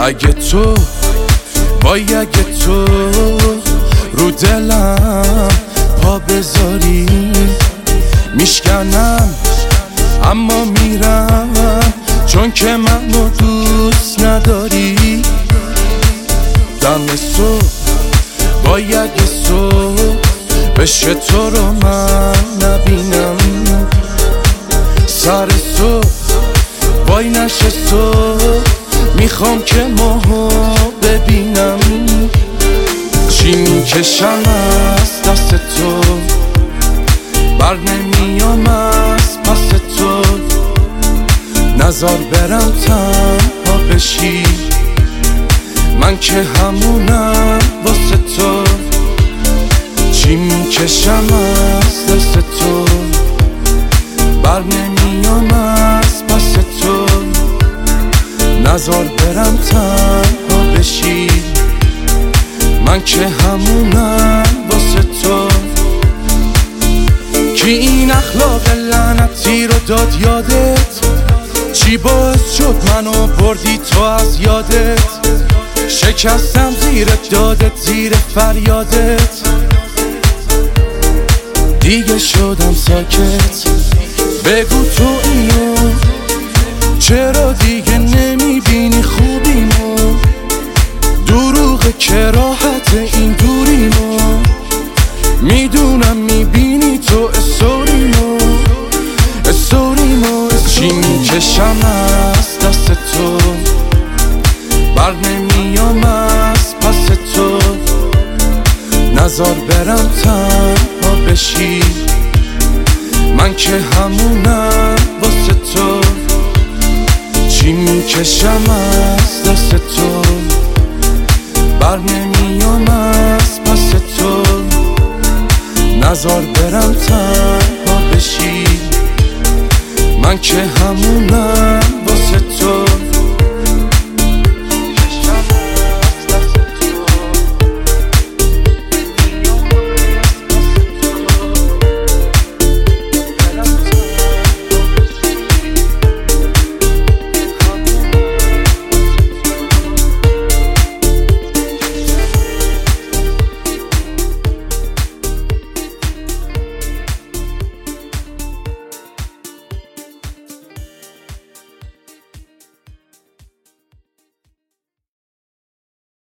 اگه تو اگه تو رو دلم پا بذاری میشکنم اما میرم، چون که منو دوست نداری. دم صبح باید صبح بشه تو رو من نبینم، سر صبح وای نشه صبح میخوام که ماهو ببینم. چی میکشم از دست تو بر نمیام از پس تو، نزار برم تنها بشی من که همونم واسه تو. چی میکشم از دست تو بر نمیام از پس تو، نزار برم تنها بشی من که همونم واسه تو. کی این اخلاق لعنتی رو داد یادت؟ چی باعث شد منو بردی تو از یادت؟ شکستم زیر دادت، زیر فریادت، دیگه شدم ساکت. بگو تو اینو چرا دیگه نمیبینی خوبیمو؟ دروغه که راحت این دوریمو، میدونم میبینی تو استوریمو. چی میکشم از دست تو بر نمیام از پس تو، نزار برم تنها بشی من که همونم واسه تو. چی میکشم از دست تو بر نمیام از پس تو، نزار برم تنها بشی من که همونم